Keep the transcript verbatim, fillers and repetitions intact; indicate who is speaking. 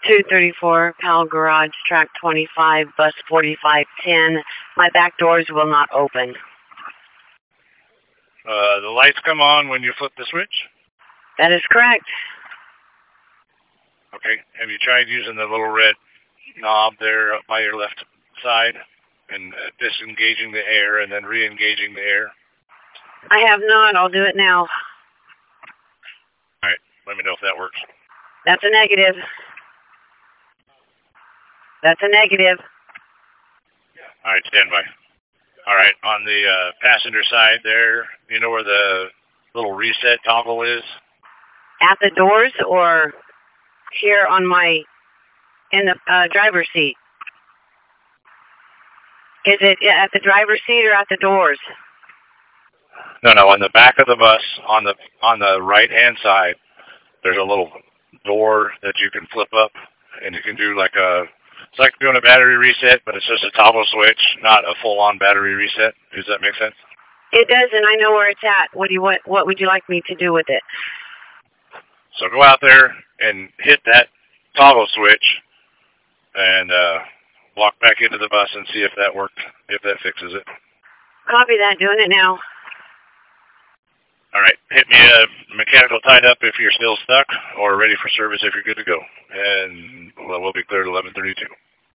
Speaker 1: two thirty-four, Powell Garage, track twenty-five, bus forty-five ten. My back doors will not open.
Speaker 2: Uh, the lights come on when you flip the switch?
Speaker 1: That is correct.
Speaker 2: Okay. Have you tried using the little red knob there up by your left side and uh, disengaging the air and then re-engaging the air?
Speaker 1: I have not. I'll do it now.
Speaker 2: All right. Let me know if that works.
Speaker 1: That's a negative. That's a negative.
Speaker 2: All right, stand by. All right, on the uh, passenger side there, you know where the little reset toggle is?
Speaker 1: At the doors or here on my, in the uh, driver's seat? Is it at the driver's seat or at the doors?
Speaker 2: No, no, on the back of the bus, on the on the right-hand side, there's a little door that you can flip up, and you can do like a, it's like doing a battery reset, but it's just a toggle switch, not a full-on battery reset. Does that make sense?
Speaker 1: It does, and I know where it's at. What do you what? What would you like me to do with it?
Speaker 2: So go out there and hit that toggle switch, and uh, walk back into the bus and see if that worked, if that fixes it.
Speaker 1: Copy that. Doing it now.
Speaker 2: All right. Hit me a mechanical tied up if you're still stuck, or ready for service if you're good to go. And well, we'll be cleared at eleven thirty-two.